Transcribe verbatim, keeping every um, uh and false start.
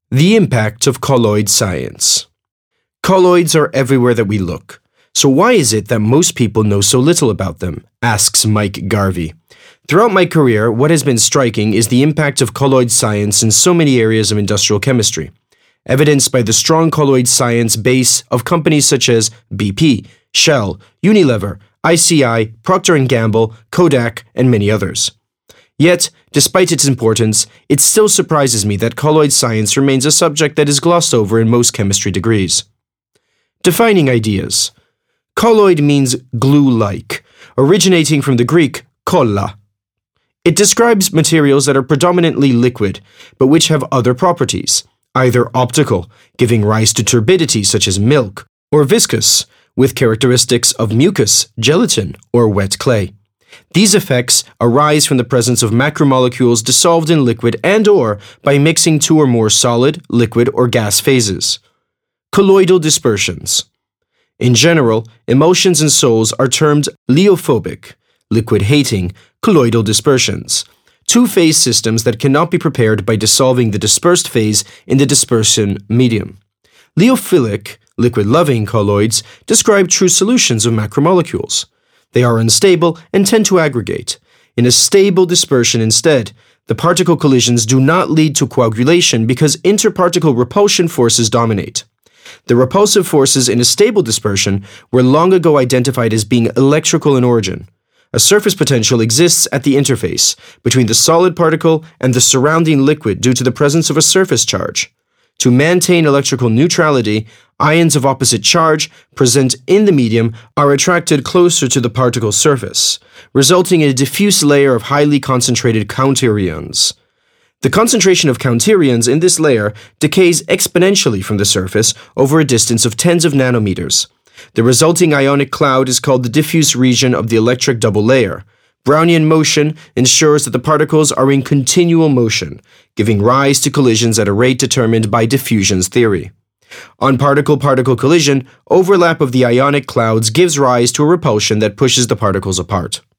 The impact of colloid science. Colloids are everywhere that we look. So why is it that most people know so little about them? Asks Mike Garvey. Throughout my career, what has been striking is the impact of colloid science in so many areas of industrial chemistry, evidenced by the strong colloid science base of companies such as B P, Shell, Unilever, I C I, Procter and Gamble, Kodak, and many others. Yet, despite its importance, it still surprises me that colloid science remains a subject that is glossed over in most chemistry degrees. Defining ideas. Colloid means glue-like, originating from the Greek kolla. It describes materials that are predominantly liquid, but which have other properties, either optical, giving rise to turbidity such as milk, or viscous, with characteristics of mucus, gelatin, or wet clay. These effects arise from the presence of macromolecules dissolved in liquid and/or by mixing two or more solid, liquid, or gas phases. Colloidal dispersions. In general, emulsions and sols are termed liophobic, liquid-hating, colloidal dispersions, two-phase systems that cannot be prepared by dissolving the dispersed phase in the dispersion medium. Lipophilic, liquid-loving colloids describe true solutions of macromolecules. They are unstable and tend to aggregate. In a stable dispersion instead, the particle collisions do not lead to coagulation because interparticle repulsion forces dominate. The repulsive forces in a stable dispersion were long ago identified as being electrical in origin. A surface potential exists at the interface between the solid particle and the surrounding liquid due to the presence of a surface charge. To maintain electrical neutrality, ions of opposite charge present in the medium are attracted closer to the particle surface, resulting in a diffuse layer of highly concentrated counterions. The concentration of counterions in this layer decays exponentially from the surface over a distance of tens of nanometers. The resulting ionic cloud is called the diffuse region of the electric double layer. Brownian motion ensures that the particles are in continual motion, giving rise to collisions at a rate determined by diffusion's theory. On particle-particle collision, overlap of the ionic clouds gives rise to a repulsion that pushes the particles apart.